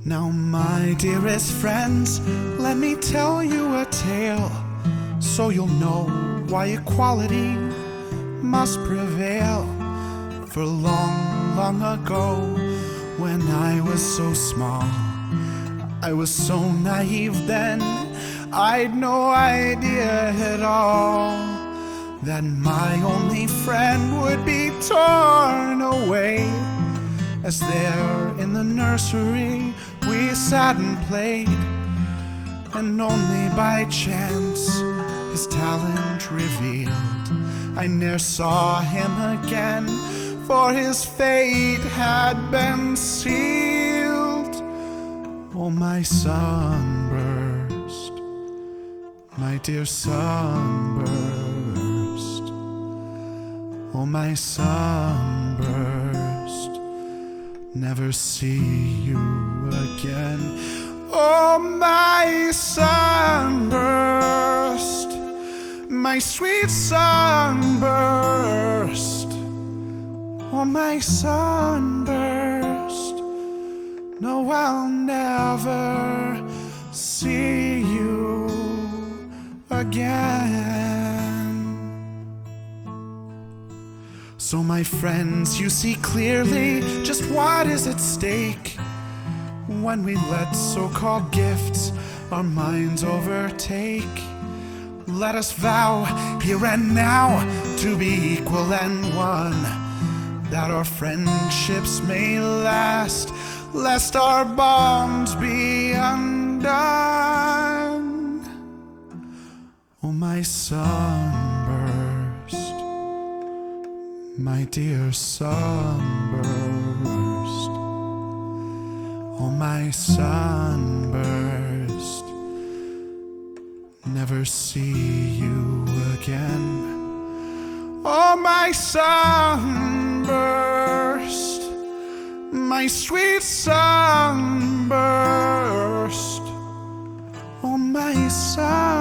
Now, my dearest friends, let me tell you a tale, so you'll know why equality must prevail. For long, long ago, when I was so small, I was so naive then, I'd no idea at all that my only friend would be torn away. As there in the nursery we sat and played, and only by chance his talent revealed, I ne'er saw him again, for his fate had been sealed. Oh, my sunburst, my dear sunburst, oh, my sunburst, never see you again. Oh, my sunburst, my sweet sunburst, oh, my sunburst, no, I'll never see you again. So, my friends, you see clearly just what is at stake when we let so-called gifts our minds overtake. Let us vow here and now to be equal and one, that our friendships may last, lest our bonds be undone. Oh, my sunburst, my dear sunburst, oh, my sunburst, never see you again. Oh, my sunburst, my sweet sunburst, oh, my sunburst,